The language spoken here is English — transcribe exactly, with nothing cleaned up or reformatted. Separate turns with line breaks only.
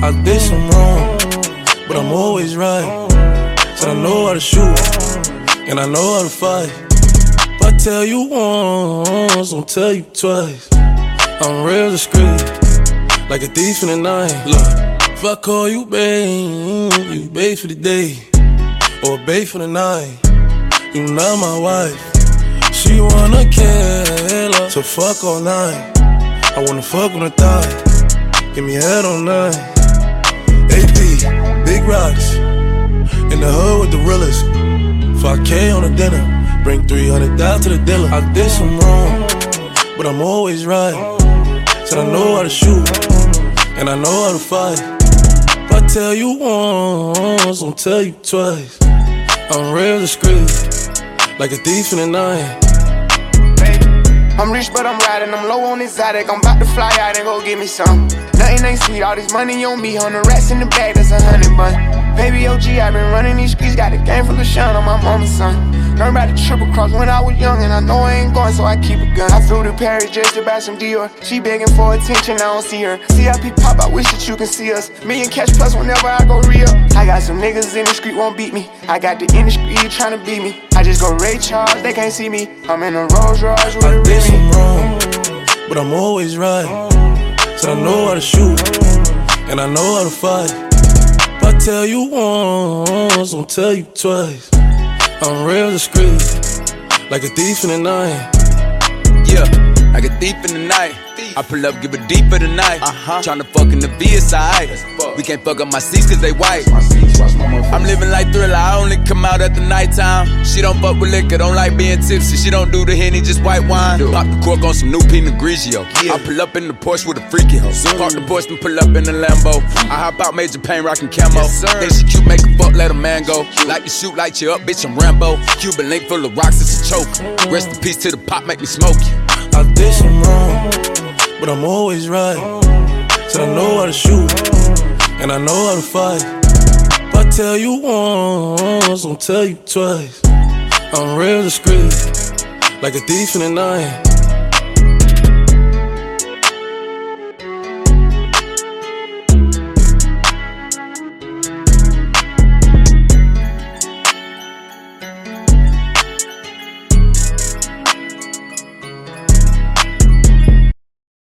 I did some wrong, but I'm always right. Said I know how to shoot, and I know how to fight. If I tell you once, I'll tell you twice. I'm real discreet, like a thief in the night. Look, if I call you babe, you babe for the day, or babe for the night. You not my wife. She wanna kill her, so fuck all night. I wanna fuck on her thigh, give me head all night. A P, big rocks, in the hood with the realest. five K on the dinner, bring three hundred down to the dealer. I did some wrong, but I'm always right. Said I know how to shoot, and I know how to fight. If I tell you once, I'll tell you twice. I'm real discreet, like a thief in the night.
I'm rich but I'm riding, I'm low on exotic. I'm about to fly out and go get me some. Nothing ain't sweet, all this money on me. Hundred rats in the bag, that's a hundred bun. Baby O G, I been running these streets. Got a game full of shine on my mama's son. Learned about the triple cross when I was young, and I know I ain't going, so I keep a gun. I flew to Paris just to buy some Dior. She begging for attention, I don't see her. C I P pop, I wish that you can see us. Million cash plus whenever I go real. I got some niggas in the street won't beat me. I got the industry tryna beat me. I just go Ray Charles, they can't see me. I'm in a Rolls Royce with
I
a
did
Remy.
some wrong, but I'm always right. Said I know how to shoot, and I know how to fight. If I tell you once, I'll tell you twice. I'm real discreet, like a thief in the night.
Yeah, like a thief in the night. I pull up, give it deep for the night. Uh-huh. Tryna fuck in the V S I. We can't fuck up my seats cause they white. I'm living like Thriller, I only come out at the nighttime. She don't fuck with liquor, don't like being tipsy. She don't do the Henny, just white wine. Pop the cork on some new Pinot Grigio. I pull up in the Porsche with a freaky hoe. Park the Porsche and pull up in the Lambo. I hop out, Major Payne, rockin' camo. Then she cute, make a fuck, let a man go. Like to shoot, light you up, bitch, I'm Rambo. Cuban link full of rocks, it's a choke. Rest in peace to the pop, make me smoke you.
I did some wrong, but I'm always right. Said I know how to shoot, and I know how to fight. If I tell you once, I'll tell you twice. I'm real discreet, like a thief in the night.